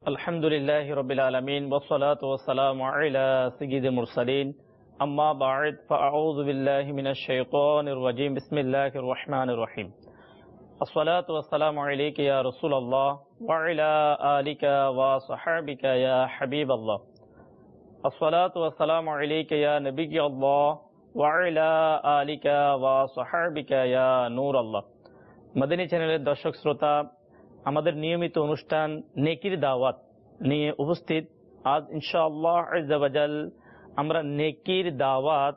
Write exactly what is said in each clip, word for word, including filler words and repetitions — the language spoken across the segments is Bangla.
আলহামদুলিল্লাহি রাব্বিল আলামিন ওয়াসসালাতু ওয়াসসালামু আলা সাইয়্যিদিল মুরসালিন আম্মা বা'দ ফাআউযু বিল্লাহি মিনাশ শাইতানির রাজীম বিসমিল্লাহির রহমানির রহিম আসসালাতু ওয়াসসালামু আলাইকা ইয়া রাসূলুল্লাহ ওয়া আলা আলিকা ওয়া সাহবিকা ইয়া হাবিবাল্লাহ আসসালাতু ওয়াসসালামু আলাইকা ইয়া নবিয়্যাল্লাহ ওয়া আলা আলিকা ওয়া সাহবিকা ইয়া নূরাল্লাহ। মাদানী চ্যানেলের দর্শক শ্রোতা, আমাদের নিয়মিত অনুষ্ঠান নেকির দাওয়াত নিয়ে উপস্থিত। আজ ইনশাআল্লাহ আযজা ওয়া জাল আমরা নেকির দাওয়াত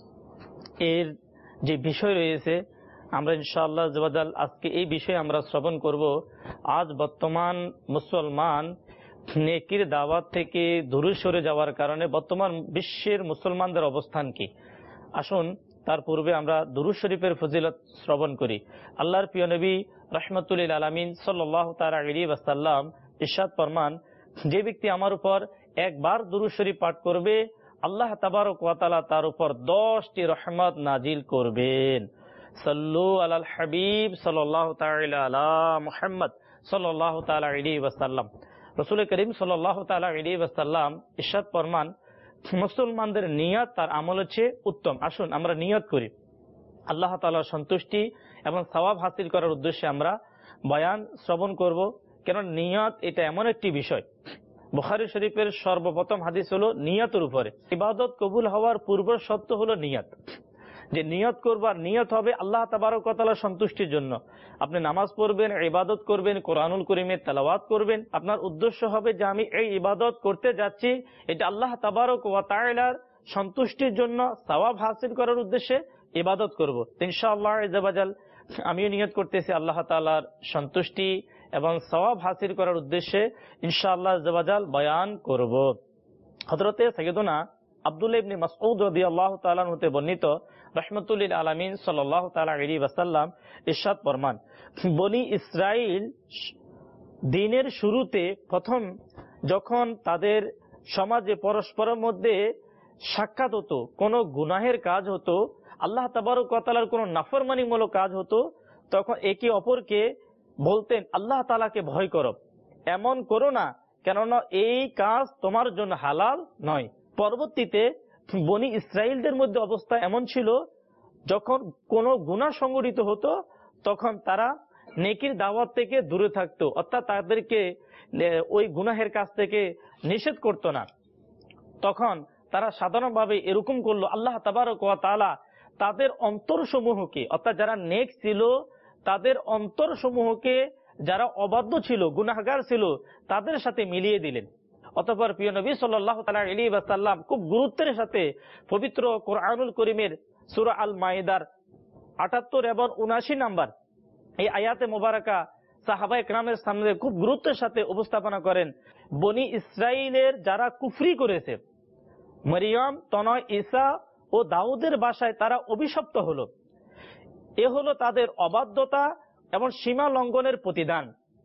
এর যে বিষয় রয়েছে, আমরা ইনশাআল্লাহ আযজা ওয়া জাল আজকে এই বিষয়ে আমরা শ্রবণ করব। আজ বর্তমান মুসলমান নেকির দাওয়াত থেকে দূরে সরে যাওয়ার কারণে বর্তমান বিশ্বের মুসলমানদের অবস্থান কি। আসুন তার পূর্বে আমরা দুরূদ শরীফের ফজিলত শ্রবণ করি। আল্লাহর প্রিয় নবী রাহমাতুল লিল আলামিন সাল্লাল্লাহু তাআলা আলাইহি ওয়াসাল্লাম ইরশাদ ফরমান, যে ব্যক্তি আমার উপর একবার দুরূদ শরীফ পাঠ করবে, আল্লাহ তাবারক ওয়া তাআলা তার উপর দশটি রহমত নাজিল করবেন। সাল্লু আলাল হাবিব সাল্লাল্লাহু তাআলা আলা মুহাম্মদ সাল্লাল্লাহু তাআলা আলাইহি ওয়াসাল্লাম। রাসূল করিম সাল্লাল্লাহু তাআলা আলাইহি ওয়াসাল্লাম ইরশাদ ফরমান, মুসলমানদের নিয়ত তার আমলের চেয়ে উত্তম। আসুন আমরা নিয়ত করি আল্লাহ তাআলার সন্তুষ্টি এবং সওয়াব হাসিল করার উদ্দেশ্যে আমরা বয়ান শ্রবণ করব। কেন নিয়ত এটা এমন একটি বিষয়, বুখারী শরীফের সর্বপ্রথম হাদিস হলো নিয়তের উপরে। ইবাদত কবুল হওয়ার পূর্ব শর্ত হলো নিয়ত, যে নিয়ত করবার নিয়ত হবে আল্লাহ তাবারক ওয়া তাআলার সন্তুষ্টির জন্য। আপনি নামাজ পড়বেন, ইবাদত করবেন, কোরআনুল কারীমের তেলাওয়াত করবেন, আপনার উদ্দেশ্য হবে যে আমি এই ইবাদত করতে যাচ্ছি এটা আল্লাহ তাবারক ওয়া তাআলার সন্তুষ্টির জন্য, সওয়াব হাসিল করার উদ্দেশ্যে ইবাদত করব। ইনশাআল্লাহ আযজা ওয়া জাল আমিও নিয়ত করতেছি আল্লাহ তাআলার সন্তুষ্টি এবং সওয়াব হাসিল করার উদ্দেশ্যে ইনশাআল্লাহ আযজা ওয়া জাল বয়ান করব। হযরতে সাইয়্যিদুনা আব্দুল্লাহ ইবনে মাসউদ রাদিয়াল্লাহু তাআলা হতে বর্ণিত, রাহমাতুল লিল আলামিন সাল্লাল্লাহু তাআলা আলাইহি ওয়াসাল্লাম ইরশাদ ফরমান, বনি ইসরাইল দিনের শুরুতে প্রথম যখন তাদের সমাজে পরস্পরের মধ্যে সাক্ষাৎ হতো, কোনো গুনাহের কাজ হতো, আল্লাহ তাবারক ওয়া তাআলার কোনো নাফরমানিমূলক কাজ হতো, তখন একে অপরকে বলতেন আল্লাহ তাআলাকে ভয় করো, এমন করো না, কেননা এই কাজ তোমার জন্য হালাল নয়। পরবর্তীতে বনি ইসরাইলদের মধ্যে অবস্থা এমন ছিল, যখন কোনো গুনাহ সংঘটিত হতো তখন তারা নেকির দাওয়াত থেকে দূরে থাকতো, অর্থাৎ তাদেরকে ওই গুনাহের কাজ থেকে নিষেধ করত না। তখন তারা সাধারণভাবে এরকম করলো, আল্লাহ তাবারক ওয়া তাআলা তাদের অন্তরসমূহকে, অর্থাৎ যারা নেক ছিল তাদের অন্তরসমূহকে যারা অবাধ্য ছিল, গুনাহগার ছিল, তাদের সাথে মিলিয়ে দিলেন। অতঃপর প্রিয় নবী সাল্লাল্লাহু তাআলা আলাইহি ওয়াসাল্লাম খুব গুরুত্বের সাথে পবিত্র কোরআনুল কারীমের সূরা আল মাইদার আটাত্তর এবং উনআশি নাম্বার এই আয়াতে মোবারকা সাহাবায়ে কেরামের সামনে খুব গুরুত্বের সাথে উপস্থাপনা করেন। বনি ইসরাইলের যারা কুফরি করেছে, মরিয়ম, তনয়, ঈসা ও দাউদের ভাষায় তারা অভিশপ্ত হলো, এ হলো তাদের অবাধ্যতা এবং সীমা লঙ্ঘনের প্রতিদান।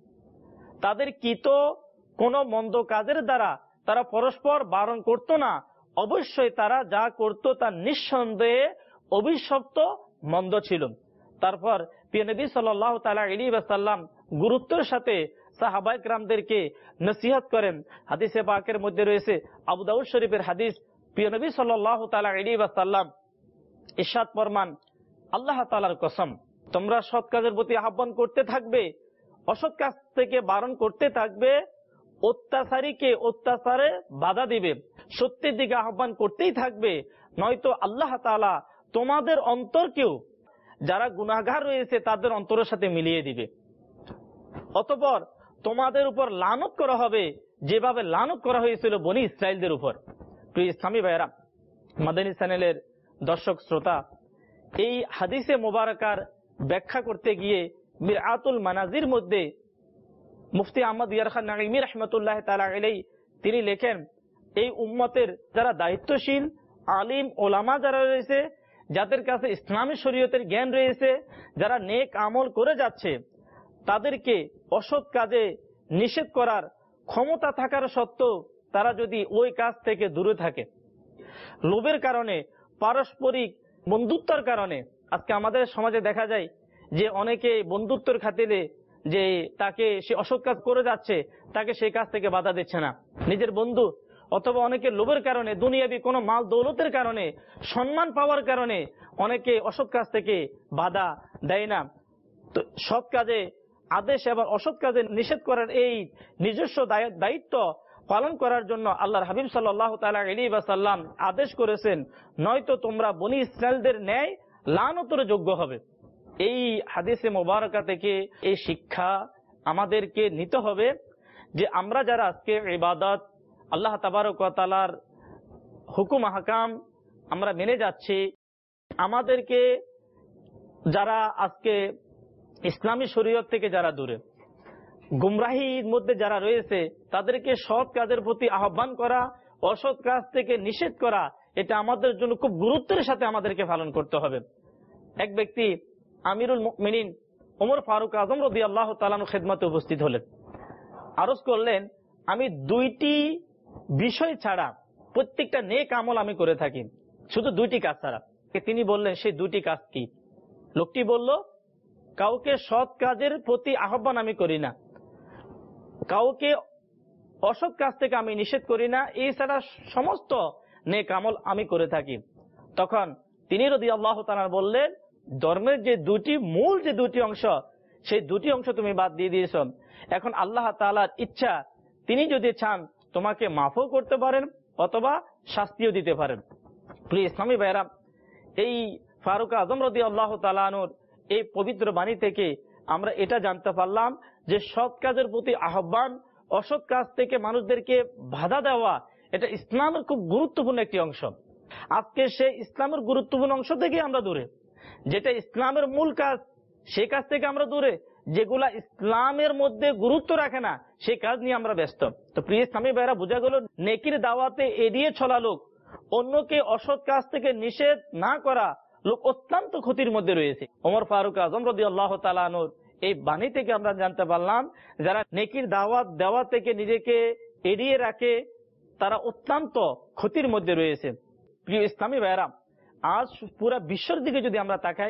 তাদের কৃত কোন মন্দ কাজের দ্বারা তারা পরস্পর বারণ করত না, অবশ্যই তারা যা করত তা নিঃসন্দেহে অভিশপ্ত মন্দ ছিল। তারপর প্রিয় নবী সাল্লাল্লাহু তাআলা আলাইহি ওয়াসাল্লাম গুরুত্বের সাথে সাহাবায়ে কেরামদেরকে নসিহত করেন। হাদিসে পাকের মধ্যে রয়েছে, আবু দাউদ শরীফের হাদিস, প্রিয় নবী সাল্লাল্লাহু তাআলা আলাইহি ওয়াসাল্লাম ইরশাদ ফরমান, আল্লাহ তাআলার কসম, তোমরা সৎ কাজের প্রতি আহ্বান করতে থাকবে, অসৎ কাজ থেকে বারণ করতে থাকবে, অত্যাচারীকে অত্যাচারে বাধা দিবে, সত্যের দিকে আহ্বান করতেই থাকবে, নয়তো আল্লাহ তাআলা তোমাদের অন্তরকেও যারা গুনাহগার রয়েছে তাদের অন্তরের সাথে মিলিয়ে দিবে। অতঃপর তোমাদের উপর লানত করা হবে যেভাবে লানত করা হয়েছিল বনি ইসরাইলদের উপর। প্রিয় ইসলামী ভাইয়েরা, মাদানী চ্যানেলের দর্শক শ্রোতা, এই হাদিসে মোবারকার ব্যাখ্যা করতে গিয়ে মিরআতুল মানাজির মধ্যে মুফতি আহমদ ইয়ার খান নাঈমি রাহমাতুল্লাহ তাআলা আলাইহি তিনি লেখেন, এই উম্মতের যারা দায়িত্বশীল আলিম ওলামা যারা রয়েছে, যাদের কাছে ইসলামী শরীয়তের জ্ঞান রয়েছে, যারা নেক আমল করে যাচ্ছে, তাদেরকে অসৎ কাজে নিষেধ করার ক্ষমতা থাকার সত্ত্বেও তারা যদি ওই কাজ থেকে দূরে থাকে, লোভের কারণে, পারস্পরিক বন্ধুত্বের কারণে, আজকে আমাদের সমাজে দেখা যায় যে অনেকে বন্ধুত্বের খাতিরে যে তাকে সে অসৎ কাজ করে যাচ্ছে, তাকে সেই কাজ থেকে বাধা দিচ্ছে না। নিজের বন্ধু অথবা অনেকের লোভের কারণে, দুনিয়াবি কোনো মাল দৌলতের কারণে, সম্মান পাওয়ার কারণে অনেকে অসৎ কাজ থেকে বাধা দেয় না। তো সৎ কাজে আদেশ এবং অসৎ কাজে নিষেধ করার এই নিজস্ব দায়িত্ব পালন করার জন্য আল্লাহর হাবিব সাল্লাল্লাহু তাআলা আলাইহি ওয়াসাল্লাম আদেশ করেছেন, নয়তো তোমরা বনী ইসরাইলদের ন্যায় লানতের যোগ্য হবে। এই হাদিসে মোবারকা থেকে এই শিক্ষা আমাদেরকে নিতে হবে যে আমরা যারা আজকে ইবাদত, আল্লাহ তাবারক ওয়া তাআলার হুকুম আহকাম আমরা মেনে যাচ্ছি, আমাদেরকে যারা আজকে ইসলামী শরীয়ত থেকে যারা দূরে, গুমরাহির মধ্যে যারা রয়েছে, তাদেরকে সৎ কাজের প্রতি আহ্বান করা, অসৎ কাজ থেকে নিষেধ করা, এটা আমাদের জন্য খুব গুরুত্বের সাথে আমাদেরকে পালন করতে হবে। এক ব্যক্তি আমিরুল মুমিনিন ওমর ফারুক আজম রাদিয়াল্লাহু তাআলা আনহু খেদমতে উপস্থিত হলেন, আরজ করলেন, আমি দুইটি বিষয় ছাড়া প্রত্যেকটা নেক আমল আমি করে থাকি, শুধু দুইটি কাজ ছাড়া। তিনি বললেন, সেই দুইটি কাজ কি? লোকটি বলল, কাউকে সৎ কাজের প্রতি আহ্বান আমি করি না, কাউকে অসৎ কাজ থেকে আমি নিষেধ করি না, এই ছাড়া সমস্ত নেক আমল আমি করে থাকি। তখন তিনি রাদিয়াল্লাহু তাআলা বললেন, ধর্মের যে দুটি মূল যে দুটি অংশ, সেই দুটি অংশ তুমি বাদ দিয়ে দিয়েছ। এখন আল্লাহ তাআলার ইচ্ছা, তিনি যদি চান তোমাকে মাফও করতে পারেন অথবা শাস্তিও দিতে পারেন। প্রিয় ইসলামী ভাইরা, এই ফারুক আজম রাদিয়াল্লাহু তাআলা আনহুর এই পবিত্র বাণী থেকে আমরা এটা জানতে পারলাম যে সৎ কাজের প্রতি আহ্বান, অসৎ কাজ থেকে মানুষদেরকে বাধা দেওয়া, এটা ইসলামের খুব গুরুত্বপূর্ণ একটি অংশ। আজকে সে ইসলামের গুরুত্বপূর্ণ অংশ থেকে আমরা দূরে, যেটা ইসলামের মূল কাজ সেই কাজ থেকে আমরা দূরে, যেগুলা ইসলামের মধ্যে গুরুত্ব রাখে না সেই কাজ নিয়ে আমরা ব্যস্ত। তো প্রিয় ইসলামী ভাইরা, বোঝা গেল নেকির দাওয়াতে এড়িয়ে চলা লোক, অন্যকে অসৎ কাজ থেকে নিষেধ না করা লোক অত্যন্ত ক্ষতির মধ্যে রয়েছে। ওমর ফারুক আজম রাদিয়াল্লাহু তাআলা আনহুর এই বাণী থেকে আমরা জানতে পারলাম, যারা নেকির দাওয়াত দেওয়া থেকে নিজেকে এড়িয়ে রাখে তারা অত্যন্ত ক্ষতির মধ্যে রয়েছে। প্রিয় ইসলামী ভাইরা, আজ পুরা বিশ্বের দিকে যদি আমরা তাকাই,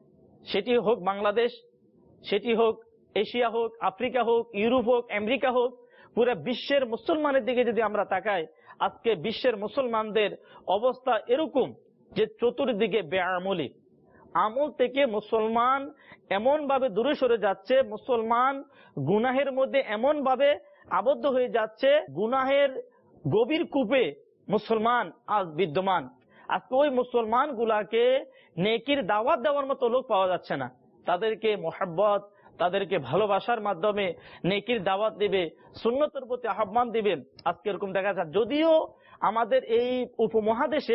সেটি হোক বাংলাদেশ, সেটি হোক এশিয়া হোক, আফ্রিকা হোক, ইউরোপ হোক, আমেরিকা হোক, পুরা বিশ্বের মুসলমানের দিকে যদি আমরা তাকাই, আজকে বিশ্বের মুসলমানদের অবস্থা এরকম যে চতুর্দিকে বেআমলি, আমল থেকে মুসলমান এমন ভাবে দূরে সরে যাচ্ছে, মুসলমান গুনাহের মধ্যে এমন ভাবে আবদ্ধ হয়ে যাচ্ছে, গুনাহের গভীর কূপে মুসলমান আজ বিদ্যমান। আজকে ওই মুসলমান গুলাকে নেকির দাওয়াত দেওয়ার মতো লোক পাওয়া যাচ্ছে না। তাদেরকে মোহাব্বত, তাদেরকে ভালোবাসার মাধ্যমে নেকির দাওয়াত দিবে, সুন্নতের প্রতি আহ্বান দিবে, আজকে এরকম দেখা যায়। যদিও আমাদের এই উপমহাদেশে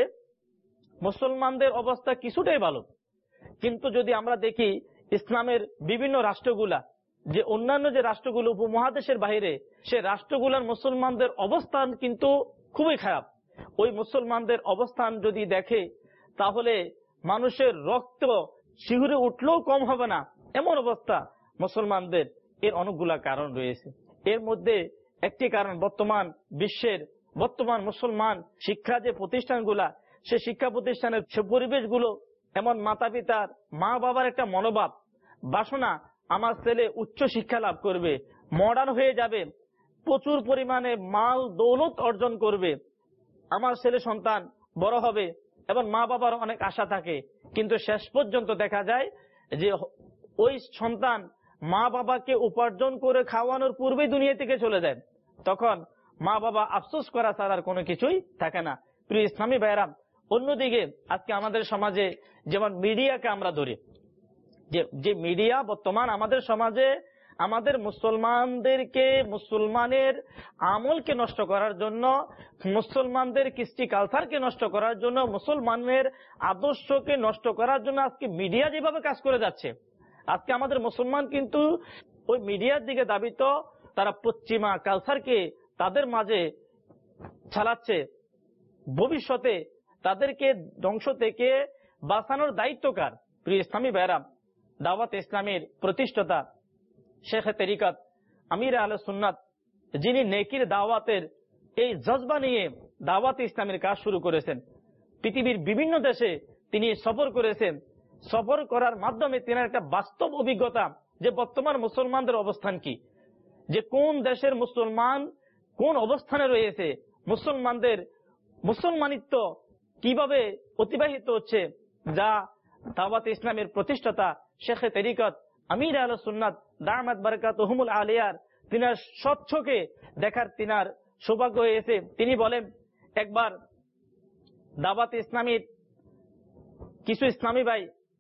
মুসলমানদের অবস্থা কিছুটাই ভালো, কিন্তু যদি আমরা দেখি ইসলামের বিভিন্ন রাষ্ট্রগুলা, যে অন্যান্য যে রাষ্ট্রগুলো উপমহাদেশের বাইরে, সে রাষ্ট্রগুলার মুসলমানদের অবস্থান কিন্তু খুবই খারাপ। ওই মুসলমানদের অবস্থান যদি দেখে, তাহলে মানুষের রক্ত শিহরে উঠলেও কম হবে না, এমন অবস্থা মুসলমানদের। এর অনেকগুলা কারণ রয়েছে। এর মধ্যে একটি কারণ, বর্তমান বিশ্বের বর্তমান মুসলমান শিক্ষা যে প্রতিষ্ঠানগুলা, সে শিক্ষা প্রতিষ্ঠানের সে পরিবেশগুলো এমন, মাতা পিতার, মা বাবার একটা মনোভাব, বাসনা, আমার ছেলে উচ্চ শিক্ষা লাভ করবে, মডার্ন হয়ে যাবে, প্রচুর পরিমাণে মাল দৌলত অর্জন করবে, আমার ছেলে সন্তান বড় হবে, এবং মা বাবার অনেক আশা থাকে। কিন্তু শেষ পর্যন্ত দেখা যায় যে ওই সন্তান মা বাবাকে উপার্জন করে খাওয়ানোর পূর্বেই দুনিয়া থেকে চলে যায়। তখন মা বাবা আফসোস করা ছাড়া আর কোনো কিছুই থাকে না। প্রিয় ইসলামী ভাইরা, অন্যদিকে আজকে আমাদের সমাজে যেমন মিডিয়াকে আমরা ধরি, যে যে মিডিয়া বর্তমান আমাদের সমাজে আমাদের মুসলমানদেরকে, মুসলমানের আমলকে নষ্ট করার জন্য, মুসলমানদের কৃষ্টি কালচারকে নষ্ট করার জন্য, মুসলমানের আদর্শকে নষ্ট করার জন্য আজকে মিডিয়া যেভাবে কাজ করে যাচ্ছে, আজকে আমাদের মুসলমান কিন্তু ওই মিডিয়ার দিকে দাবিত, তারা পশ্চিমা কালচারকে তাদের মাঝে চালাচ্ছে। ভবিষ্যতে তাদেরকে ধ্বংস থেকে বাঁচানোর দায়িত্ব কার? প্রিয় ইসলামী ভাইরা, দাওয়াত ইসলামের প্রতিষ্ঠাতা শেখ তরিকত আমির আহলে সুন্নাত, যিনি নেকির দাওয়াতের এই জজবা নিয়ে দাওয়াত ইসলামের কাজ শুরু করেছেন, পৃথিবীর বিভিন্ন দেশে তিনি সফর করেছেন। সফর করার মাধ্যমে তিনি একটা বাস্তব অভিজ্ঞতা যে বর্তমান মুসলমানদের অবস্থান কি, যে কোন দেশের মুসলমান কোন অবস্থানে রয়েছে, মুসলমানদের মুসলমানিত্ব কিভাবে অতিবাহিত হচ্ছে, যা দাওয়াত ইসলামের প্রতিষ্ঠাতা শেখে তরিকত আমির আহলে সুন্নাত দামাত বারাকাতুহুমুল আলিয়ার তিনার স্বচ্ছকে দেখার তিনার সৌভাগ্য হয়েছে। তিনি বলেন, একবার দাওয়াত ইসলামীর কিছু ইসলামী ভাই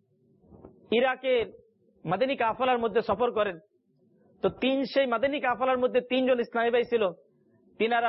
ইরাকের মাদানী কাফেলার মধ্যে সফর করেন। তো তিন সেই মাদানী কাফেলার মধ্যে তিনজন ইসলামী ভাই ছিল। তিনারা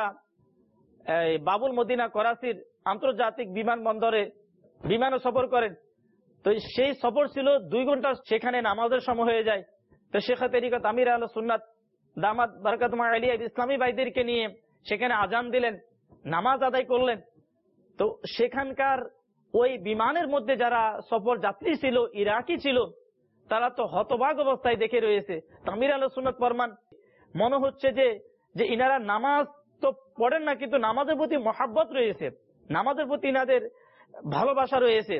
বাবুল মদিনা করাচির আন্তর্জাতিক বিমানবন্দরে বিমানে সফর করেন। তো সেই সফর ছিল দুই ঘন্টা, সেখানে নামাজের সময় হয়ে যায়। তো শেখ তরিকত আমির আহলে সুন্নাত দামাত বারাকাতুহুম আলিয়া ইসলামী ভাইদেরকে নিয়ে সেখানে আজান দিলেন, নামাজ আদায় করলেন। তো সেখানকার ওই বিমানের মধ্যে যারা সফর যাত্রী ছিল, ইরাকি ছিল, তারা তো হতবাক অবস্থায় দেখে রয়েছে। আমির আহলে সুন্নাত ফরমান, মনে হচ্ছে যে যে ইনারা নামাজ তো পড়েন না, কিন্তু নামাজের প্রতি মহাব্বত রয়েছে, নামাজের প্রতি ইনাদের ভালোবাসা রয়েছে।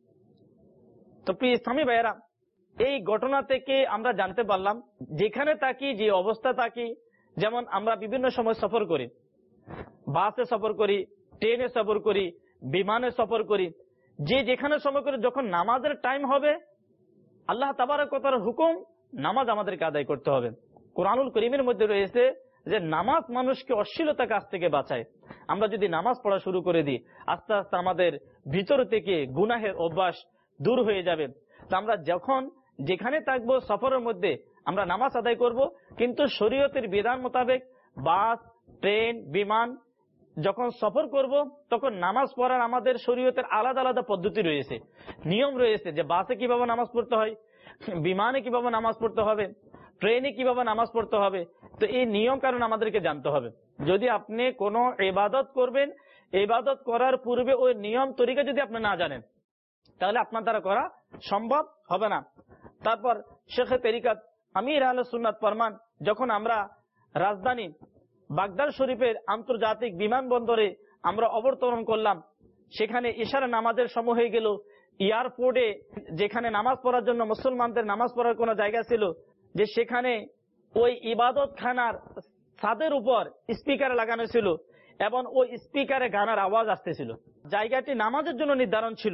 তো প্রিয় ইসলামী ভাইয়েরা, এই ঘটনা থেকে আমরা জানতে পারলাম, যেখানে থাকি, যে অবস্থা থাকি, যেমন আমরা বিভিন্ন সময় সফর করি, বাসে সফর করি, ট্রেনে সফর করি, বিমানে সফর করি, যে যেখানে সফর করি, যখন নামাজের টাইম হবে, আল্লাহ তাবারক ওয়া তাআলার হুকুম, নামাজ আমাদেরকে আদায় করতে হবে। কোরআনুল কারীমের মধ্যে রয়েছে যে নামাজ মানুষকে অশ্লীলতা কাজ থেকে বাঁচায়। আমরা যদি নামাজ পড়া শুরু করে দিই, আস্তে আস্তে আমাদের ভিতর থেকে গুনাহের অভ্যাস দূর হয়ে যাবে। তো আমরা যখন যেখানে থাকবো সফরের মধ্যে আমরা নামাজ আদায় করব, কিন্তু শরীয়তের বিধান মোতাবেক বাস, ট্রেন, বিমান যখন সফর করব, তখন নামাজ পড়ার আমাদের শরীয়তের আলাদা আলাদা পদ্ধতি রয়েছে, নিয়ম রয়েছে, যে বাসে কিভাবে নামাজ পড়তে হয়, বিমানে কিভাবে নামাজ পড়তে হবে, ট্রেনে কিভাবে নামাজ পড়তে হবে। তো এই নিয়ম কারণ আমাদেরকে জানতে হবে। যদি আপনি কোনো ইবাদত করবেন, ইবাদত করার পূর্বে ওই নিয়ম তরিকা যদি আপনি না জানেন, তাহলে আপনার দ্বারা করা সম্ভব হবে না। তারপর শেখ তরিকত আমির আহলে সুন্নাত ফরমান, যখন আমরা রাজধানী বাগদাদ শরীফের আন্তর্জাতিক বিমানবন্দরে আমরা অবতরণ করলাম, সেখানে ইশারা নামাজের সময় হয়ে গেল। এয়ারপোর্টে যেখানে নামাজ পড়ার জন্য মুসলমানদের নামাজ পড়ার কোনো জায়গা ছিল, যে সেখানে ওই ইবাদত খানার ছাদের উপর স্পিকার লাগানো ছিল এবং ওই স্পিকারে গানের আওয়াজ আসতেছিল। জায়গাটি নামাজের জন্য নির্ধারণ ছিল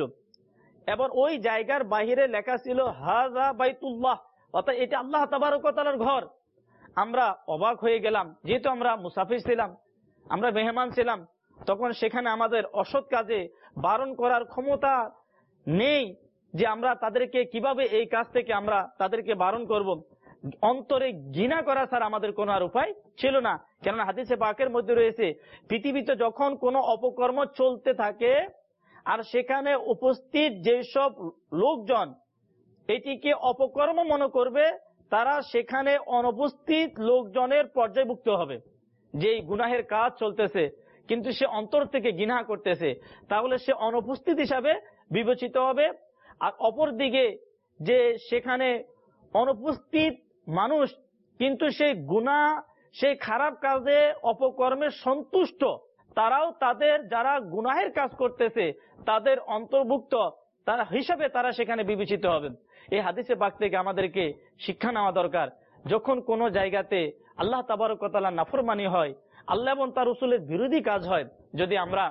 এবং ওই জায়গার বাহিরে লেখা ছিল হাযা বাইতুল্লাহ, অর্থাৎ এটা আল্লাহ তাবারক ওয়া তাআলার ঘর। আমরা অবাক হয়ে গেলাম, যেহেতু আমরা মুসাফির ছিলাম, আমরা মেহমান ছিলাম, তখন সেখানে আমাদের অসৎ কাজে বারণ করার ক্ষমতা নেই, যে আমরা তাদেরকে কিভাবে এই কাজ থেকে আমরা তাদেরকে বারণ করব। অন্তরে ঘৃণা করা ছাড়া আমাদের কোনো আর উপায় ছিল না। কেননা হাদিসে পাকের মধ্যে রয়েছে, পৃথিবীতে যখন কোনো অপকর্ম চলতে থাকে আর সেখানে উপস্থিত যেসব লোকজন এটিকে অপকর্ম মনে করবে, তারা সেখানে অনুপস্থিত লোকজনের পর্যায়ভুক্ত হবে। যেই গুনাহের কাজ চলতেছে কিন্তু সে অন্তর থেকে ঘৃণা করতেছে, তাহলে সে অনুপস্থিত হিসাবে বিবেচিত হবে। আর অপর দিকে যে সেখানে অনুপস্থিত মানুষ কিন্তু সেই গুনাহ, সেই খারাপ কাজে অপকর্মে সন্তুষ্ট, তারাও তাদের যারা গুনাহের কাজ করতেছে তাদের অন্তর্ভুক্ত তারা হিসাবে তারা সেখানে বিবেচিত হবেন। এই হাদিসে পাক থেকে আমাদেরকে শিক্ষা নেওয়া দরকার। যখন কোনো জায়গাতে আল্লাহ তাবারক ওয়া তাআলার নাফরমানি হয়, আল্লাহ এবং তার রাসূলের বিরোধী কাজ হয়, যদি আমরা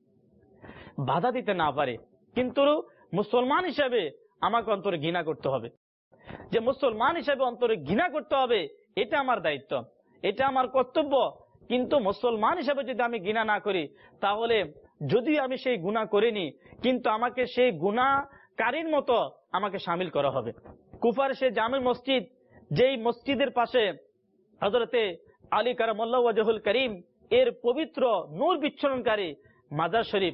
বাধা দিতে না পারি, কিন্তু মুসলমান হিসেবে আমাকে অন্তরে ঘৃণা করতে হবে, যে মুসলমান হিসেবে অন্তরে ঘৃণা করতে হবে, এটা আমার দায়িত্ব, এটা আমার কর্তব্য। কিন্তু মুসলমান হিসেবে যদি আমি ঘৃণা না করি, তাহলে যদি আমি সেই গুনাহ করিনি, কিন্তু আমাকে সেই গুনাহকারীর মতো আমাকে শামিল করা হবে। কুফার সে জামে মসজিদ, যেই মসজিদের পাশে হযরতে আলী কারামাল্লাহু ওয়াজহুল করিম এর পবিত্র নূর বিচ্ছুরণকারী মাজার শরীফ,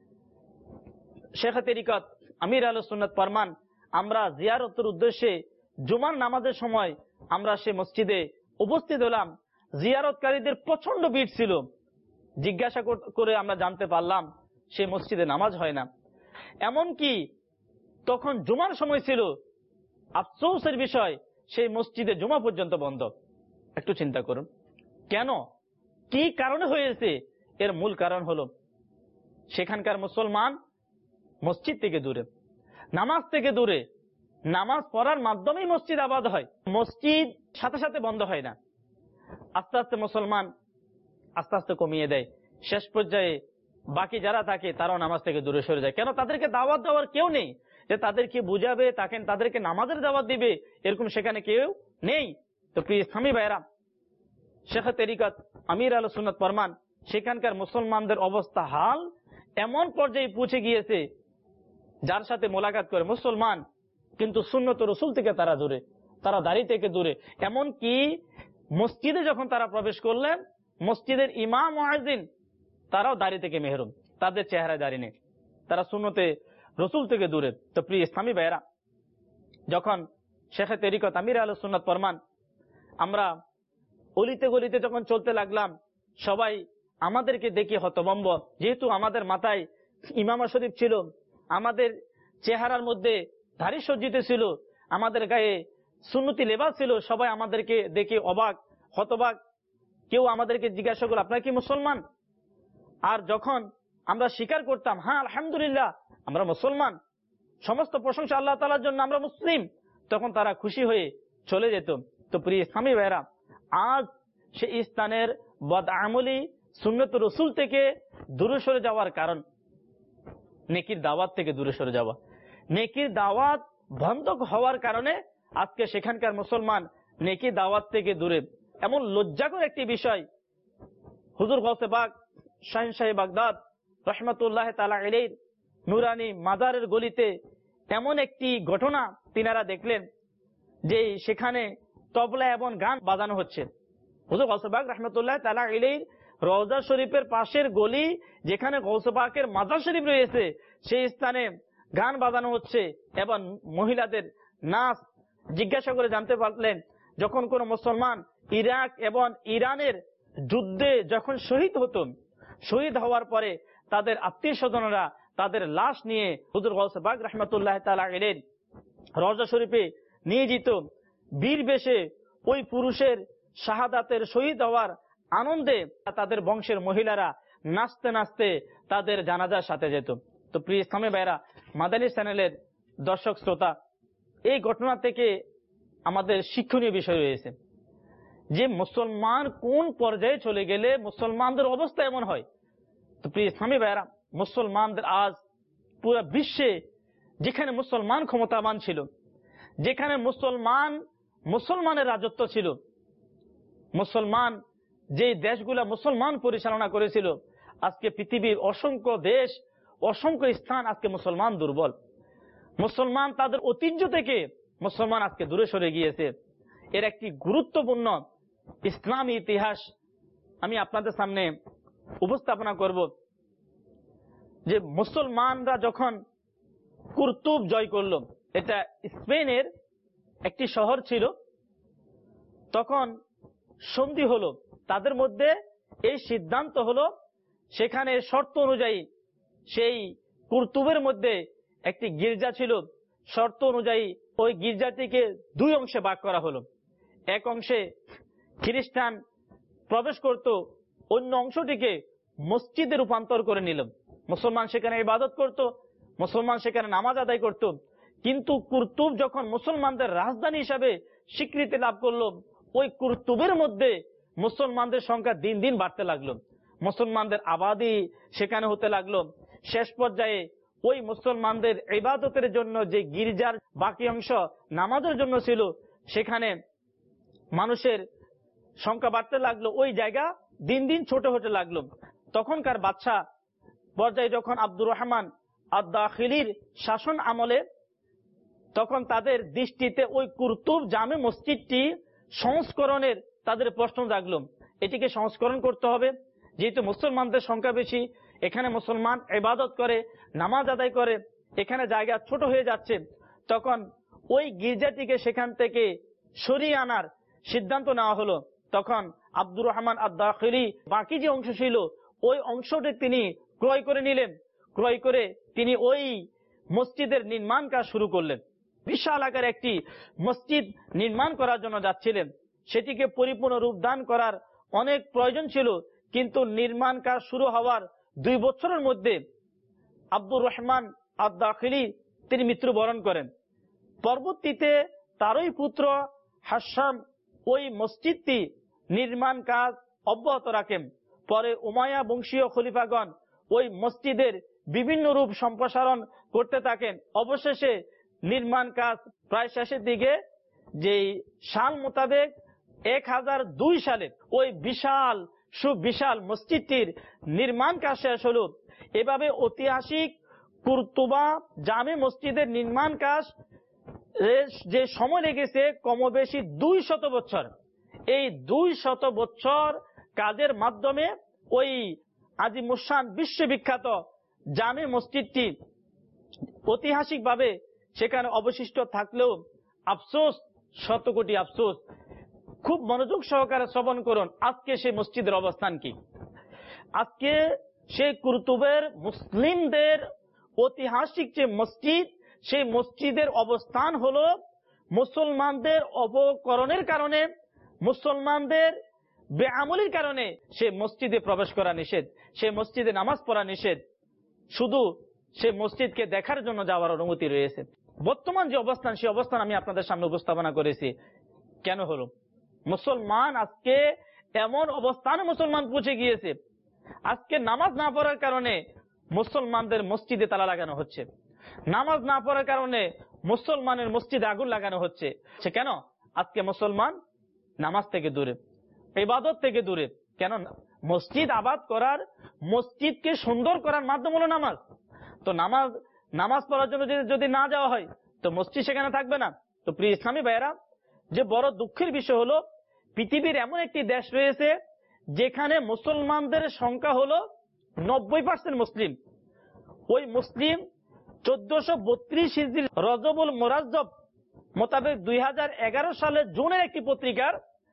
শেখ তরিকত আমির আহলে সুন্নাত ফরমান, আমরা জিয়ারতের উদ্দেশ্যে জুমার নামাজের সময় আমরা সে মসজিদে উপস্থিত হলাম। জিয়ারতকারীদের প্রচন্ড ভিড় ছিল। জিজ্ঞাসা করে আমরা জানতে পারলাম সে মসজিদে নামাজ হয় না। এমনকি তখন জুমার সময় ছিল, আফসোসের বিষয় সেই মসজিদে জুমা পর্যন্ত বন্ধ। একটু চিন্তা করুন, কেন, কি কারণে হয়েছে? এর মূল কারণ হলো সেখানকার মুসলমান মসজিদ থেকে দূরে, নামাজ থেকে দূরে, নামাজ পড়ার মাধ্যমেই মসজিদ আবাদ হয়, মসজিদ সাথে সাথে বন্ধ হয় না। আস্তে আস্তে মুসলমান আস্তে আস্তে কমিয়ে দেয়, শেষ পর্যায়ে বাকি যারা থাকে তারাও নামাজ থেকে দূরে সরে যায়। কেন? তাদেরকে দাওয়াত দেওয়ার কেউ নেই যে তাদেরকে বুঝাবে, তাকে তাদেরকে নামাজের দাওয়াত দিবে, এরকম সেখানে কেউ নেই। তো প্রিয় ইসলামী ভাইরা, শেখ তরিকত আমির আল সুন্নাত ফরমান সেখানকার মুসলমানদের অবস্থা হাল এমন পর্যায়ে পৌঁছে গিয়েছে, যার সাথে মোলাকাত করে মুসলমান কিন্তু সুন্নত রসুল থেকে তারা দূরে, তারা দাড়ি থেকে দূরে। এমন কি মসজিদে যখন তারা প্রবেশ করলেন, মসজিদের ইমাম মুয়াজ্জিন তারাও দাড়ি থেকে মেহরুম, তাদের চেহারায় দাড়ি নেই, তারা সুন্নতে রসুল থেকে দূরে। তো প্রিয় ইসলামী ভাইরা, যখন শেখ তরিকত আমির আল সুন্নাত ফরমান আমরা অলিতে গলিতে যখন চলতে লাগলাম, সবাই আমাদেরকে দেখে হতভম্ব, যেহেতু আমাদের মাথায় ইমামা শরীফ ছিল, আমাদের চেহারার মধ্যে দাড়ি সজ্জিত ছিল, আমাদের গায়ে সুন্নতি লেবাস ছিল, সবাই আমাদেরকে দেখে অবাক হতবাক। কেউ আমাদেরকে জিজ্ঞাসা করল, আপনারা কি মুসলমান? আর যখন আমরা স্বীকার করতাম, হ্যাঁ আলহামদুলিল্লাহ আমরা মুসলমান, সমস্ত প্রশংসা আল্লাহ তাআলার জন্য, আমরা মুসলিম, তখন তারা খুশি হয়ে চলে যেত। তো প্রিয় ইসলামী ভাইরা, আজ সে স্থানের বদআমলি সুন্নত রসুল থেকে দূরে সরে যাওয়ার কারণ নেকির দাওয়াত থেকে দূরে সরে যাওয়া, নেকির দাওয়াত বন্ধ হওয়ার কারণে আজকে সেখানকার মুসলমান নেকির দাওয়াত থেকে দূরে। এমন লজ্জাকর একটি বিষয়, হুজুর গৌসে পাক শাহিন শাহী বাগদাদ রহমতুল্লাহ তাআলা আলাইহির নুরানি মাজারের গলিতে এমন একটি ঘটনা তিনারা দেখলেন যে সেখানে তবলা এবং গান বাজানো হচ্ছে। হুজুর গৌসে পাক রহমতুল্লাহ তাআলা আলাইহির রওজা শরীফের পাশের গলি, যেখানে গৌসে পাকের মাজার শরীফ রয়েছে, সেই স্থানে গান বাজানো হচ্ছে এবং মহিলাদের নাচ। জিজ্ঞাসা করে জানতে পারলেন, যখন কোন মুসলমান ইরাক এবং ইরানের যুদ্ধে যখন শহীদ হতো, শহীদ হওয়ার পরে তাদের আত্মীয় স্বজনরা তাদের লাশ নিয়ে হুজুর গৌসে পাক রহমতুল্লাহ তাআলা আলাইহির রওজা শরীফে নিয়ে যেত, বীর বেশে ওই পুরুষের শাহাদাতের শহীদ হওয়ার আনন্দে তাদের বংশের মহিলারা নাচতে নাচতে তাদের জানাজার সাথে যেত। তো প্রিয় ইসলামী ভাইরা, মাদানী চ্যানেলের দর্শক শ্রোতা, এই ঘটনা থেকে আমাদের শিক্ষণীয় বিষয় রয়েছে যে মুসলমান কোন পর্যায়ে চলে গেলে মুসলমানদের অবস্থা এমন হয়। তো প্রিয় ইসলামী ভাইরা, মুসলমানদের আজ পুরো বিশ্বে যেখানে মুসলমান ক্ষমতাবান ছিল, যেখানে মুসলমান মুসলমানের রাজত্ব ছিল, মুসলমান যে দেশগুলা মুসলমান পরিচালনা করেছিল, আজকে পৃথিবীর অসংখ্য দেশ অসংখ্য স্থান আজকে মুসলমান দুর্বল, মুসলমান তাদের ঐতিহ্য থেকে মুসলমান আজকে দূরে সরে গিয়েছে। এর একটি গুরুত্বপূর্ণ ইসলামী ইতিহাস আমি আপনাদের সামনে উপস্থাপনা করব। যে মুসলমানরা যখন কুরতুব জয় করল, এটা স্পেনের একটি শহর ছিল, তখন সন্ধি হলো তাদের মধ্যে, এই সিদ্ধান্ত হলো সেখানে শর্ত অনুযায়ী সেই কুরতুবের মধ্যে একটি গির্জা ছিল, শর্ত অনুযায়ী ওই গির্জাটিকে দুই অংশে ভাগ করা হলো। এক অংশে খ্রিস্টান প্রবেশ করত, অন্য অংশটিকে মসজিদে রূপান্তর করে নিল। মুসলমান সেখানে ইবাদত করত, মুসলমান সেখানে নামাজ আদায় করত। কিন্তু কুরতুব যখন মুসলমানদের রাজধানী হিসাবে স্বীকৃতি লাভ করলো, ওই কুরতুবের মধ্যে মুসলমানদের সংখ্যা দিন দিন বাড়তে লাগলো, মুসলমানদের আবাদি সেখানে হতে লাগলো। শেষ পর্যায়ে ওই মুসলমানদের ইবাদতের জন্য যে গির্জার বাকি অংশ নামাজের জন্য ছিল, সেখানে মানুষের সংখ্যা বাড়তে লাগলো, ওই জায়গা দিন দিন ছোট হতে লাগলো। তখনকার বাদশা পর্যায়ে যখন আব্দুর রহমান আদ-দাখিলির শাসন আমলে, তখন তাদের দৃষ্টিতে ওই কুরতুব জামে মসজিদটি সংস্করণের তাদের প্রশ্ন জাগলো। এটিকে সংস্করণ করতে হবে, যেহেতু মুসলমানদের সংখ্যা বেশি, এখানে মুসলমান ইবাদত করে, নামাজ আদায় করে, এখানে জায়গা ছোট হয়ে যাচ্ছে। তখন ওই গির্জাটিকে সেখান থেকে সরিয়ে আনার সিদ্ধান্ত নেওয়া হলো। তখন আব্দুর রহমান আদ-দাখিলি বাকি যে অংশ ছিল, ওই অংশটি তিনি ক্রয় করে নিলেন। ক্রয় করে তিনি ওই মসজিদের নির্মাণ কাজ শুরু করলেন। বিশাল আকার একটি মসজিদ নির্মাণ করার জন্য যাচ্ছিলেন। সেটিকে পরিপূর্ণ রূপদান করার অনেক প্রয়োজন ছিল, কিন্তু নির্মাণ কাজ শুরু হওয়ার দুই বছরের মধ্যে আব্দুর রহমান আদ-দাখিলি তিনি মৃত্যুবরণ করেন। পরবর্তীতে তারই পুত্র হাসাম ওই মসজিদটি নির্মাণ কাজ অব্যাহত রাখেন। পরে উমাইয়া বংশীয় খলিফাগণ ওই মসজিদের বিভিন্ন রূপ সম্প্রসারণ করতে থাকেন। অবশেষে নির্মাণ কাজ প্রায় শেষের দিকে, যেই সাল মোতাবেক এক হাজার দুই সালে ওই বিশাল সুবিশাল মসজিদটির নির্মাণ কাজ শেষ হল। এভাবে ঐতিহাসিক কুরতুবা জামে মসজিদের নির্মাণ কাজ যে সময় লেগেছে কমবেশি দুই শত বছর। এই দুই শত বছর কাজের মাধ্যমে ওই আজিমুশান বিশ্ববিখ্যাত জামে মসজিদটি ঐতিহাসিকভাবে সেখানে অবশিষ্ট থাকলেও আফসোস, শত কোটি আফসোস, খুব মনোযোগ সহকারে শ্রবণ করুন আজকে সেই মসজিদের অবস্থান কি। আজকে সেই কুরতুবের মুসলিমদের ঐতিহাসিক যে মসজিদ, সেই মসজিদের অবস্থান হলো মুসলমানদের অবকরণের কারণে, মুসলমানদের বেআমলির কারণে সে মসজিদে প্রবেশ করা নিষেধ, সে মসজিদে নামাজ পড়া নিষেধ, শুধু সে মসজিদকে দেখার জন্য যাওয়ার অনুমতি রয়েছে। বর্তমান যে অবস্থান, সেই অবস্থান আমি আপনাদের সামনে উপস্থাপনা করেছি। কেন হলো? মুসলমান আজকে এমন অবস্থানে মুসলমান পৌঁছে গিয়েছে, আজকে নামাজ না পড়ার কারণে মুসলমানদের মসজিদে তালা লাগানো হচ্ছে, নামাজ না পড়ার কারণে মুসলমানের মসজিদে আগুন লাগানো হচ্ছে। সে কেন? আজকে মুসলমান নামাজ থেকে দূরে, ইবাদত থেকে দূরে। কেন? মসজিদ আবাদ করার, মসজিদকে সুন্দর করার মাধ্যম হলো নামাজ। তো নামাজ নামাজ পড়ার জন্য যদি না যাওয়া হয় তো মসজিদ সেখানে থাকবে না। তো প্রিয় ইসলামী ভাইয়েরা, যে বড় দুঃখের বিষয় হলো পৃথিবীর এমন একটি দেশ রয়েছে যেখানে মুসলমানদের সংখ্যা হলো নব্বই পার্সেন্ট মুসলিম। ওই মুসলিম চোদ্দশো বত্রিশ হিজরি রজবুল মোরাজ্জব মোতাবেক দুই হাজার এগারো সালের জুনের একটি পত্রিকার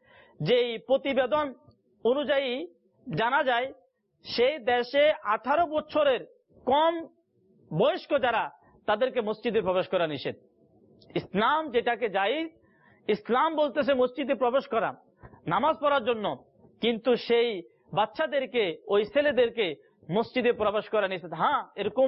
যেই প্রতিবেদন অনুযায়ী জানা যায়, সেই দেশে আঠারো বছরের কম বয়স্ক যারা, তাদেরকে মসজিদে প্রবেশ করা নিষেধ। ইসলাম যেটাকে জায়েজ, ইসলাম বলতেছে মসজিদে প্রবেশ করা নামাজ পড়ার জন্য, কিন্তু সেই বাচ্চাদেরকে, ওই ছেলেদেরকে মসজিদে প্রবেশ করা নিষেধ। হ্যাঁ, এরকম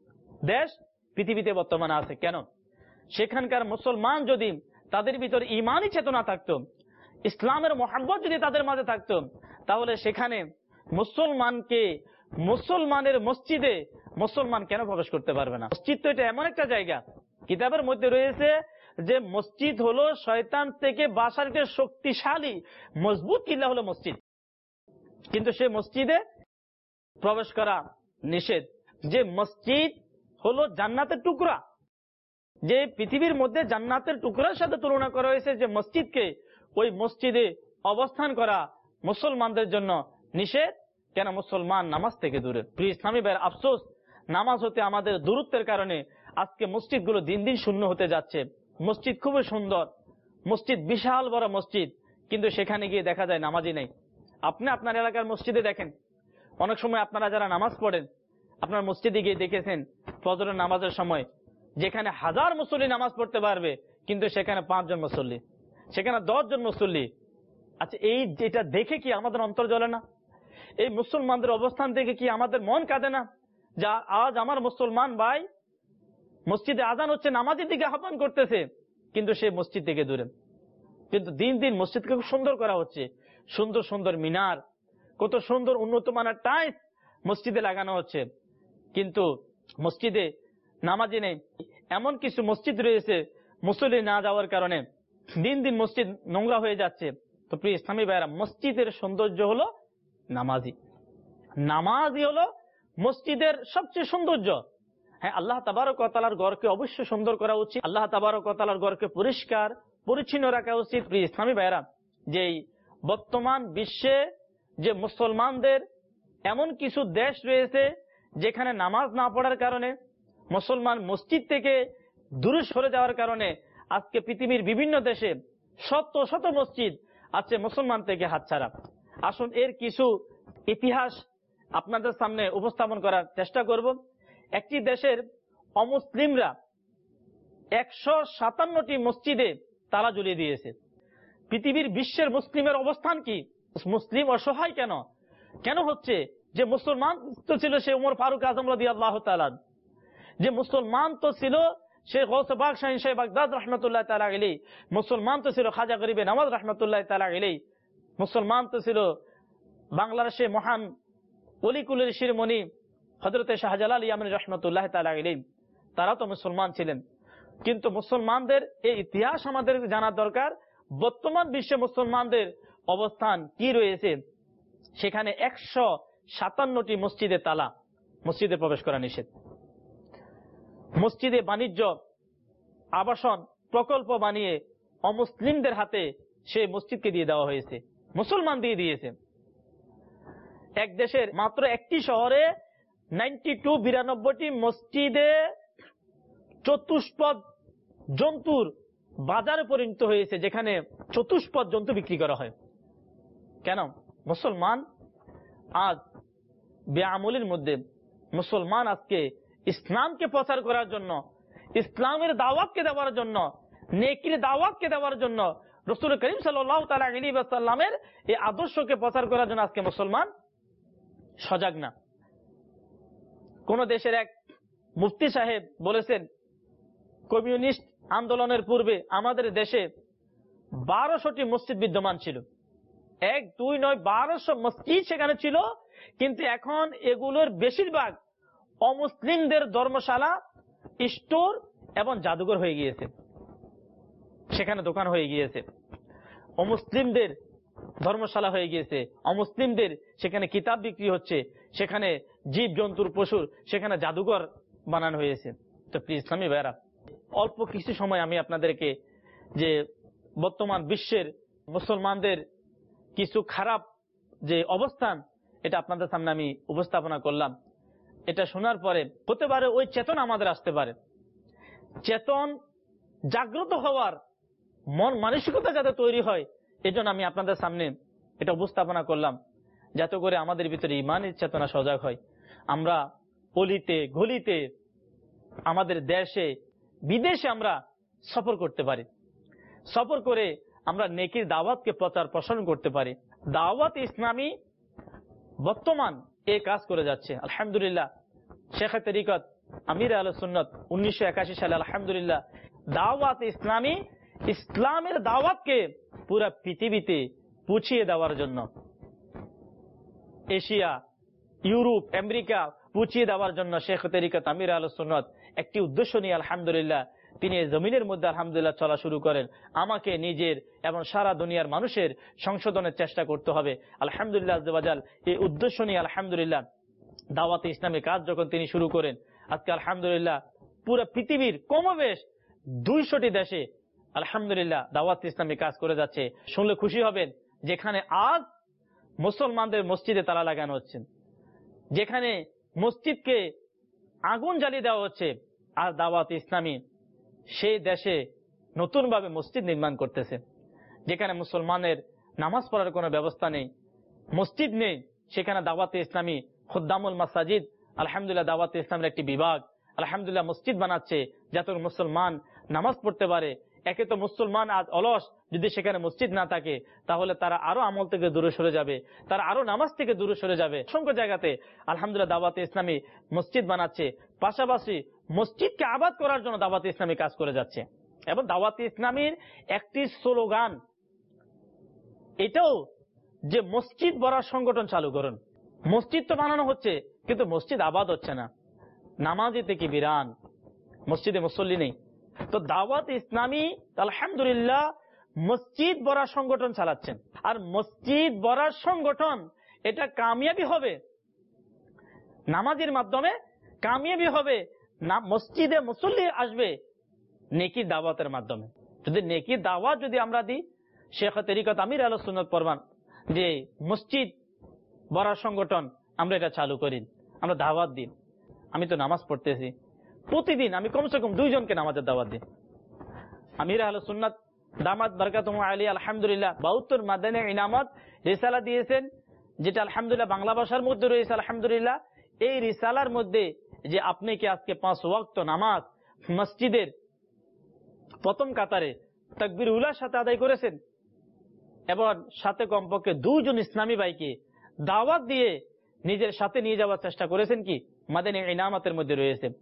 দেশ পৃথিবীতে বর্তমানে আছে। কেন? সেখানকার মুসলমান যদি তাদের ভিতরে ঈমানি চেতনা থাকতো, ইসলামের মহব্বত যদি তাদের মাঝে থাকতো, তাহলে সেখানে মুসলমানকে, মুসলমানের মসজিদে মুসলমান কেন প্রবেশ করতে পারবে না? মসজিদ তো এটা এমন একটা জায়গা, কিতাবের মধ্যে রয়েছে যে মসজিদ হলো শয়তান থেকে বাঁচার একটা শক্তিশালী মজবুত কিল্লা হলো মসজিদ, কিন্তু সে মসজিদে প্রবেশ করা নিষেধ। যে মসজিদ হলো জান্নাতের টুকরা, যে পৃথিবীর মধ্যে জান্নাতের টুকরার সাথে তুলনা করা হয়েছে, যে মসজিদকে, ওই মসজিদে অবস্থান করা মুসলমানদের জন্য নিষেধ। কেন? মুসলমান নামাজ থেকে দূরে। প্রিয় ইসলামী ভাইয়ের, আফসোস, নামাজ হতে আমাদের দূরত্বের কারণে আজকে মসজিদগুলো দিন দিন শূন্য হতে যাচ্ছে। মসজিদ খুবই সুন্দর, মসজিদ বিশাল বড় মসজিদ, কিন্তু সেখানে গিয়ে দেখা যায় নামাজই নেই। আপনি আপনার এলাকার মসজিদে দেখেন, অনেক সময় আপনারা যারা নামাজ পড়েন, আপনার মসজিদে গিয়ে দেখেছেন ফজরের নামাজের সময় যেখানে হাজার মুসল্লি নামাজ পড়তে পারবে, কিন্তু সেখানে পাঁচজন মুসল্লি, সেখানে দশজন মুসল্লি। আচ্ছা, এই যেটা দেখে কি আমাদের অন্তর জ্বলে না? এই মুসলমানদের অবস্থান দেখে কি আমাদের মন কাঁদে না? যা আজ আমার মুসলমান ভাই মসজিদে আজান হচ্ছে, নামাজের দিকে আহ্বান করতেছে, কিন্তু সে মসজিদ থেকে দূরে। কিন্তু দিন দিন মসজিদকে খুব সুন্দর করা হচ্ছে, সুন্দর সুন্দর মিনার, কত সুন্দর উন্নত মানের টাইলস মসজিদে লাগানো হচ্ছে, কিন্তু মসজিদে নামাজি নেই। এমন কিছু মসজিদ রয়েছে মুসল্লি না যাওয়ার কারণে দিন দিন মসজিদ নোংরা হয়ে যাচ্ছে। তো প্রিয় ইসলামী ভাইয়েরা, মসজিদের সৌন্দর্য হলো নামাজি, নামাজি হলো মসজিদের সবচেয়ে সৌন্দর্য। হ্যাঁ, আল্লাহ তাবারক ওয়া তাআলার ঘরকে অবশ্যই সুন্দর করা উচিত, আল্লাহ তাবারক ওয়া তাআলার ঘরকে পরিষ্কার পরিচ্ছন্ন রাখা উচিত। প্রিয় ইসলামী ভাইয়েরা, যেই বর্তমান বিশ্বে যে মুসলমানদের এমন কিছু দেশ রয়েছে যেখানে নামাজ না পড়ার কারণে, মুসলমান মসজিদ থেকে দূরে সরে যাওয়ার কারণে আজকে পৃথিবীর বিভিন্ন দেশে শত শত মসজিদ আছে মুসলমান থেকে হাতছাড়া। আসুন এর কিছু ইতিহাস আপনাদের সামনে উপস্থাপন করার চেষ্টা করব। একটি দেশের অমুসলিমরা একশো সাতান্নটি মসজিদে তালা ঝুলিয়ে দিয়েছে। পৃথিবীর বিশ্বের মুসলিমের অবস্থান কি? মুসলিম অসহায় কেন কেন হচ্ছে? যে মুসলমান তো ছিল সে ওমর ফারুক আজম রাদিয়াল্লাহু তাআলা, যে মুসলমান তো ছিল শেখ গৌসে পাক শাহীন শাহ বাগদাদ রহমতুল্লাহ তাআলা আলাইহি, মুসলমান তো ছিল খাজা গরিবে নওয়াজ রহমতুল্লাহ তাআলা আলাইহি, মুসলমান তো ছিল বাংলাদেশে মহান অলিকুলের শিরোমণি হযরতে শাহজালাল ইয়ামানী রহমতুল্লাহ তাআলা আলাইহি, তারা তো মুসলমান ছিলেন। কিন্তু মুসলমানদের এই ইতিহাস আমাদের জানার দরকার। বর্তমান বিশ্বে মুসলমানদের অবস্থান কি রয়েছে? সেখানে একশো সাতান্নটি মসজিদে তালা, মসজিদে প্রবেশ করা নিষেধ। মসজিদে বাণিজ্য আবাসন প্রকল্প বানিয়ে অমুসলিমদের হাতে সেই মসজিদকে দিয়ে দেওয়া হয়েছে, মুসলমান দিয়ে দিয়েছে। এক দেশের মাত্র একটি শহরে নাইনটি টু বিরানব্বইটি মসজিদে চতুষ্পদ জন্তুর বাজারে পরিণত হয়েছে, যেখানে চতুষ্পদ জন্তু বিক্রি করা হয়। কেন? মুসলমান আজ বেআমলির মধ্যে, মুসলমান আজকে ইসলামকে প্রচার করার জন্য, ইসলামের দাওয়াতকে দেওয়ার জন্য, নেকির দাওয়াতকে দেওয়ার জন্য, রাসূল করিম সাল্লাল্লাহু তাআলা আলাইহি ওয়াসাল্লামের এই আদর্শকে প্রচার করার জন্য আজকে মুসলমান সজাগ না। কোন দেশের এক মুফতি সাহেব বলেছেন, কমিউনিস্ট আন্দোলনের পূর্বে আমাদের দেশে বারোশোটি মসজিদ বিদ্যমান ছিল। এক দুই নয়, বারোশো মসজিদ সেখানে ছিল। কিন্তু এখন এগুলোর বেশিরভাগ অমুসলিমদের ধর্মশালা, স্টোর এবং জাদুঘর হয়ে গিয়েছে, সেখানে দোকান হয়ে গিয়েছে। অমুসলিমদের ধর্মশালা হয়ে গিয়েছে, অমুসলিমদের সেখানে কিতাব বিক্রি হচ্ছে, সেখানে জীব জন্তুর পশুর সেখানে জাদুঘর বানানো হয়েছে। তো প্লিজ ইসলামী ভাইরা, অল্প কিছু সময় আমি আপনাদেরকে যে বর্তমান বিশ্বের মুসলমানদের কিছু খারাপ যে অবস্থান, এটা আপনাদের সামনে আমি উপস্থাপনা করলাম। এটা শোনার পরে হতে পারে ওই চেতন আমাদের আসতে পারে, চেতন জাগ্রত হওয়ার মন মানসিকতা যাতে তৈরি হয়, এজন্য আমি আপনাদের সামনে এটা উপস্থাপনা করলাম, যাতে করে আমাদের ভিতরে ইমানের চেতনা সজাগ হয়। আমরা অলিতে গলিতে, আমাদের দেশে বিদেশে আমরা সফর করতে পারি, সফর করে আমরা নেকির দাওয়াতকে প্রচার প্রসারণ করতে পারি। দাওয়াত ইসলামী বর্তমান এই কাজ করে যাচ্ছে। আলহামদুলিল্লাহ, শেখ তরিকত আমির আহলে সুন্নাত উনিশশো একাশি সালে আলহামদুলিল্লাহ দাওয়াত ইসলামী, ইসলামের দাওয়াতকে পুরা পৃথিবীতে পৌঁছিয়ে দেওয়ার জন্য, এশিয়া, ইউরোপ, আমেরিকা পৌঁছিয়ে দেওয়ার জন্য শেখ তরিকত আমির আহলে সুন্নাত একটি উদ্দেশ্য নিয়ে আলহামদুলিল্লাহ তিনি জমিনের মধ্যে আলহামদুলিল্লাহ চলা শুরু করেন। আমাকে নিজের এবং সারা দুনিয়ার মানুষের সংশোধনের চেষ্টা করতে হবে। আলহামদুলিল্লাহ আজ্জা ওয়া জাল এই উদ্দেশ্য নিয়ে আলহামদুলিল্লাহ দাওয়াতে ইসলামী কাজ যখন তিনি শুরু করেন, আজকে আলহামদুলিল্লাহ পুরো পৃথিবীর কমবেশ দুইশোটি দেশে আলহামদুলিল্লাহ দাওয়াত ইসলামী কাজ করে যাচ্ছে। শুনলে খুশি হবেন, যেখানে আজ মুসলমানদের মসজিদে তালা লাগানো হচ্ছে, যেখানে মসজিদকে আগুন জ্বালিয়ে দেওয়া হচ্ছে, আর দাওয়াত ইসলামী সেই দেশে নতুন ভাবে মসজিদ নির্মাণ করতেছে। যেখানে মুসলমানের নামাজ পড়ার কোনো ব্যবস্থা নেই, মসজিদ নেই, সেখানে দাওয়াতে ইসলামী খুদ্দামুল মাসাজিদ আলহামদুলিল্লাহ দাওয়াতে ইসলামের একটি বিভাগ আলহামদুলিল্লাহ মসজিদ বানাচ্ছে, যাতে মুসলমান নামাজ পড়তে পারে। একে তো মুসলমান আজ অলস, যদি সেখানে মসজিদ না থাকে তাহলে তারা আরো আমল থেকে দূরে সরে যাবে, তারা আরো নামাজ থেকে দূরে সরে যাবে। অসংখ্য জায়গাতে আলহামদুলিল্লাহ দাওয়াতে ইসলামী মসজিদ বানাচ্ছে, পাশাপাশি মসজিদকে আবাদ করার জন্য দাওয়াতে ইসলামী কাজ করে যাচ্ছে। এবং দাওয়াতে ইসলামীর একটি স্লোগান এটাও যে মসজিদ বড়ার সংগঠন চালু করুন। মসজিদ তো বানানো হচ্ছে কিন্তু মসজিদ আবাদ হচ্ছে না, নামাজি থেকে বিরান, মসজিদে মুসল্লি নেই। তো দাওয়াত ইসলামী আলহামদুলিল্লাহ মসজিদ বড়ার সংগঠন চালাচ্ছেন। আর মসজিদ বড়ার সংগঠন এটা কামিয়াবি হবে নামাজের মাধ্যমে, কামিয়াবি হবে না মসজিদে মুসল্লি আসবে নেকির দাওয়াতের মাধ্যমে। যদি নেকির দাওয়াত যদি আমরা দিই, শেখ তরিকত আমির আহলে সুন্নাত ফরমান যে মসজিদ বড়ার সংগঠন আমরা এটা চালু করি, আমরা দাওয়াত দিই। আমি তো নামাজ পড়তেছি প্রতিদিন, আমি কমসে কম দুইজনকে নামাজের দাওয়াত দিই। আমির আহলে সুন্নাত দামাত বারকাতুহু আলাইহি আলহামদুলিল্লাহ বাহাত্তর মাদানী ইনামত রিসালা দিয়েছেন, যেটা আলহামদুলিল্লাহ বাংলা ভাষার মধ্যে রয়েছে। আলহামদুলিল্লাহ এই রিসালার মধ্যে যে আপনি কি আজকে পাঁচ ওয়াক্ত নামাজ মসজিদের প্রথম কাতারে তাকবীর উলার সাথে আদায় করেছেন এবং সাথে কমপক্ষে দুইজন ইসলামী ভাইকে দাওয়াত দিয়ে নিজের সাথে নিয়ে যাওয়ার চেষ্টা করেছেন, কি মাদানী ইনামতের মধ্যে রয়েছে।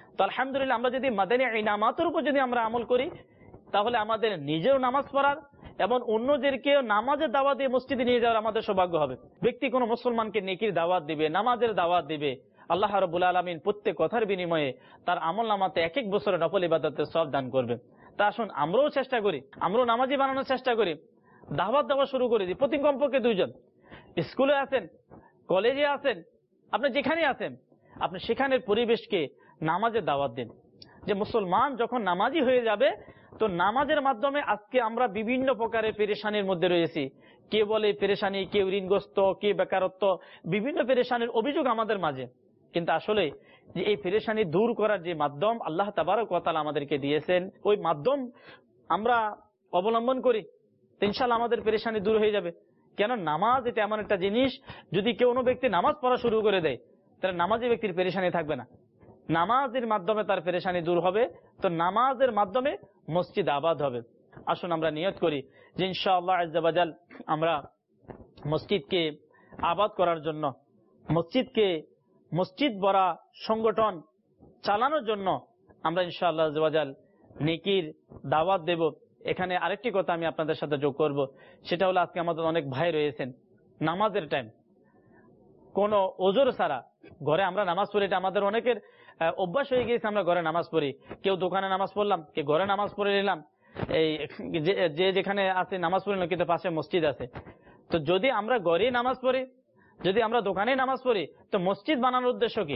তো আলহামদুলিল্লাহ আমরা যদি মাদানী ইনামাতের উপর যদি আমরা আমল করি, তাহলে আমাদের নিজেও নামাজ পড়ার এবং অন্যদেরকে নামাজের দাওয়াত দিয়ে মসজিদে নিয়ে যাওয়ার আমাদের সৌভাগ্য হবে। ব্যক্তি কোনো মুসলমানকে নেকির দাওয়াত দিবে, নামাজের দাওয়াত দিবে, আল্লাহ রাব্বুল আলামিন প্রত্যেক কথার বিনিময়ে তার আমল নামাতে এক এক বছরে নফল ইবাদতের সওয়াব দান করবে। তা আসুন আমরাও চেষ্টা করি, আমরাও নামাজি বানানোর চেষ্টা করি, দাওয়াত দেওয়া শুরু করে দিই। প্রতি কমপক্ষে দুইজন, স্কুলে আছেন, কলেজে আছেন, আপনি যেখানে আছেন, আপনি সেখানের পরিবেশকে নামাজের দাওয়াত দিন। যে মুসলমান যখন নামাজি হয়ে যাবে, তো নামাজের মাধ্যমে আজকে আমরা বিভিন্ন প্রকারের পেরেশানির মধ্যে রয়েছি। কে বলে পেরেশানি, কেউ ঋণগ্রস্ত, কে বেকারত্ব, বিভিন্ন পেরেশানির অভিযোগ আমাদের মাঝে। কিন্তু আসলে যে এই পেরেশানি দূর করার যে মাধ্যম আল্লাহ তাবারক ওয়া তাআলা আমাদেরকে দিয়েছেন, ওই মাধ্যম আমরা অবলম্বন করি, ইনশাআল্লাহ আমাদের পেরেশানি দূর হয়ে যাবে। কেন, নামাজ এটা এমন একটা জিনিস, যদি কেউ কোনো ব্যক্তি নামাজ পড়া শুরু করে দেয়, তাহলে নামাজি ব্যক্তির পেরেশানি থাকবে না, নামাজের মাধ্যমে তার পেরেশানি দূর হবে। তো নামাজের মাধ্যমে মসজিদ আবাদ হবে। আসুন আমরা নিয়ত করি যে ইনশাআল্লাহ আজ্জা ওয়া জাল আমরা মসজিদকে আবাদ করার জন্য, মসজিদকে মসজিদ বড়া সংগঠন চালানোর জন্য আমরা ইনশাআল্লাহ আজ্জা ওয়া জাল নেকির দাওয়াত দেব। এখানে আরেকটি কথা আমি আপনাদের সাথে যোগ করব, সেটা হলো আজকে আমাদের অনেক ভাই রয়েছেন নামাজের টাইম কোন ওজোর ছাড়া ঘরে আমরা নামাজ পড়ি। এটা আমাদের অনেকের অভ্যাস হয়ে গিয়েছে, আমরা ঘরে নামাজ পড়ি। কেউ দোকানে নামাজ পড়লাম, কে ঘরে নামাজ পড়ে নিলাম, এই যে যেখানে আছে নামাজ পড়ি না, কিন্তু পাশে মসজিদ আছে। তো যদি আমরা ঘরে নামাজ পড়ি, যদি আমরা দোকানে নামাজ পড়ি, তো মসজিদ বানানোর উদ্দেশ্য কি?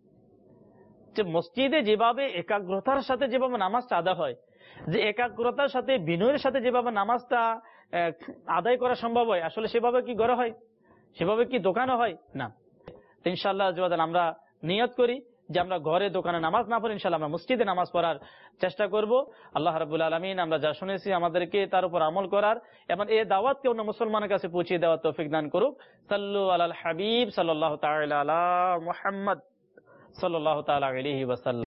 যে মসজিদে যেভাবে একাগ্রতার সাথে যেভাবে নামাজটা আদায় হয়, যে একাগ্রতার সাথে বিনয়ের সাথে যেভাবে নামাজটা আদায় করা সম্ভব হয়, আসলে সেভাবে কি ঘরে হয়, সেভাবে কি দোকানে হয় না। ইনশাআল্লাহ আমরা নিয়ত করি যে আমরা ঘরে দোকানে নামাজ না পড়ি, ইনশাআল্লাহ আমরা মসজিদে নামাজ পড়ার চেষ্টা করব। আল্লাহ রাব্বুল আলামিন আমরা যা শুনেছি আমাদেরকে তার উপর আমল করার এবং এই দাওয়াতকে অন্য মুসলমানের কাছে পৌঁছে দেওয়ার তৌফিক দান করুক। সাল্লু আলাল হাবিব সাল্লাল্লাহু তাআলা আলা মুহাম্মদ সাল্লাল্লাহু তাআলা আলাইহি ওয়াসাল্লাম।